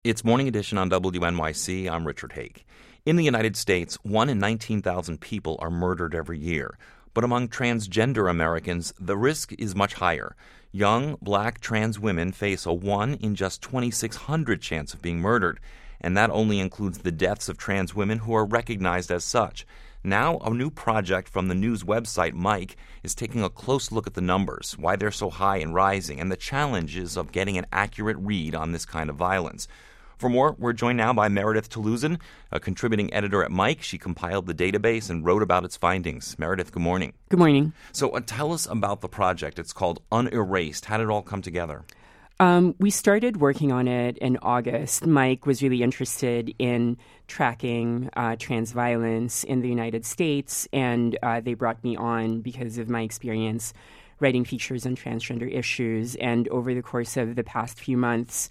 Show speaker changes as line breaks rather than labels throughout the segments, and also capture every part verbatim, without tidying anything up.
It's Morning Edition on W N Y C. I'm Richard Haig. In the United States, one in nineteen thousand people are murdered every year. But among transgender Americans, the risk is much higher. Young, black trans women face a one in just twenty-six hundred chance of being murdered. And that only includes the deaths of trans women who are recognized as such. Now, a new project from the news website Mic is taking a close look at the numbers, why they're so high and rising, and the challenges of getting an accurate read on this kind of violence. For more, we're joined now by Meredith Talusan, a contributing editor at Mic. She compiled the database and wrote about its findings. Meredith, good morning.
Good morning.
So uh, tell us about the project. It's called Unerased. How did it all come together?
Um, we started working on it in August. Mic was really interested in tracking uh, trans violence in the United States, and uh, they brought me on because of my experience writing features on transgender issues. And over the course of the past few months,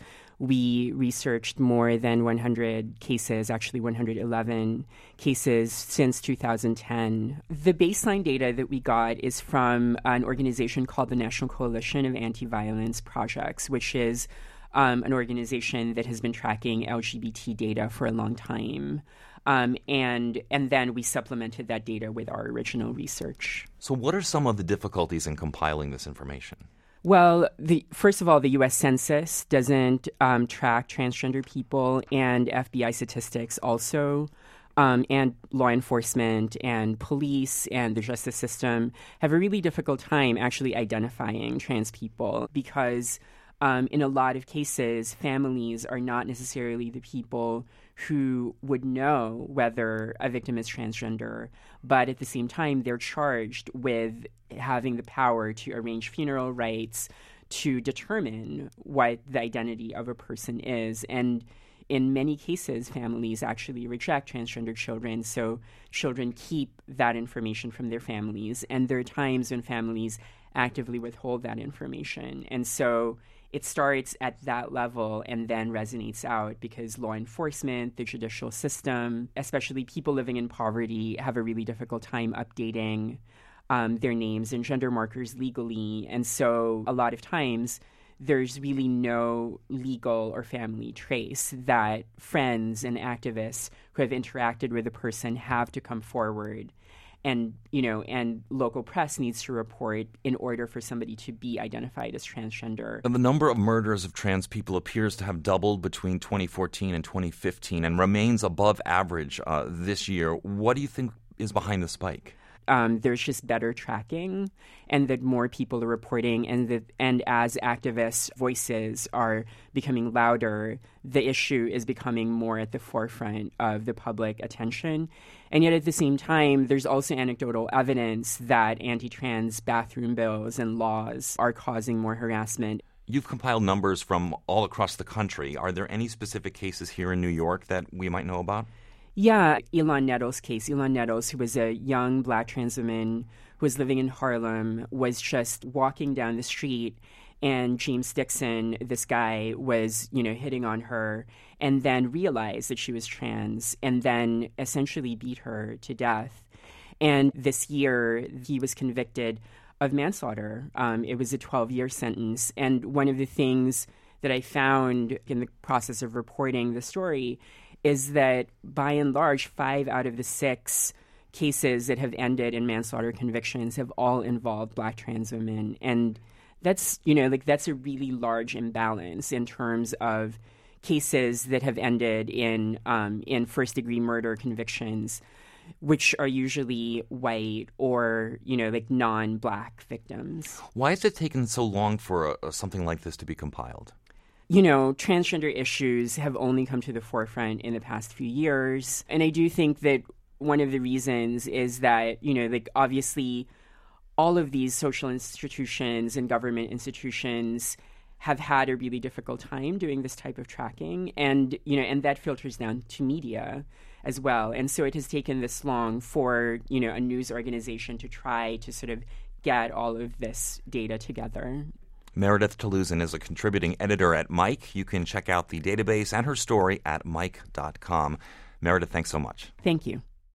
we researched more than one hundred cases, actually one hundred eleven cases since two thousand ten. The baseline data that we got is from an organization called the National Coalition of Anti-Violence Projects, which is um, an organization that has been tracking L G B T data for a long time. Um, and and then we supplemented that data with our original research.
So what are some of the difficulties in compiling this information?
Well, the, first of all, the U S Census doesn't um, track transgender people, and F B I statistics also, um, and law enforcement and police and the justice system have a really difficult time actually identifying trans people because um, in a lot of cases, families are not necessarily the people who would know whether a victim is transgender, but at the same time, they're charged with having the power to arrange funeral rites, to determine what the identity of a person is. And in many cases, families actually reject transgender children, so children keep that information from their families. And there are times when families actively withhold that information. And so it starts at that level and then resonates out because law enforcement, the judicial system, especially people living in poverty, have a really difficult time updating um, their names and gender markers legally. And so a lot of times there's really no legal or family trace that friends and activists who have interacted with a person have to come forward. And, you know, and local press needs to report in order for somebody to be identified as transgender.
And the number of murders of trans people appears to have doubled between twenty fourteen and twenty fifteen and remains above average uh, this year. What do you think is behind the spike?
Um, there's just better tracking, and that more people are reporting, and that and as activists' voices are becoming louder, the issue is becoming more at the forefront of the public attention. And yet at the same time, there's also anecdotal evidence that anti-trans bathroom bills and laws are causing more harassment.
You've compiled numbers from all across the country. Are there any specific cases here in New York that we might know about?
Yeah, Elon Nettles' case. Elon Nettles, who was a young black trans woman who was living in Harlem, was just walking down the street, and James Dixon, this guy, was, you know, hitting on her, and then realized that she was trans, and then essentially beat her to death. And this year, he was convicted of manslaughter. Um, it was a twelve-year sentence. And one of the things that I found in the process of reporting the story is that, by and large, five out of the six cases that have ended in manslaughter convictions have all involved black trans women. And that's, you know, like that's a really large imbalance in terms of cases that have ended in um, in first-degree murder convictions, which are usually white or, you know, like non-black victims.
Why has it taken so long for a, something like this to be compiled?
You know, transgender issues have only come to the forefront in the past few years. And I do think that one of the reasons is that, you know, like obviously all of these social institutions and government institutions have had a really difficult time doing this type of tracking. And, you know, and that filters down to media as well. And so it has taken this long for, you know, a news organization to try to sort of get all of this data together.
Meredith Talusan is a contributing editor at Mic. You can check out the database and her story at mic dot com. Meredith, thanks so much.
Thank you.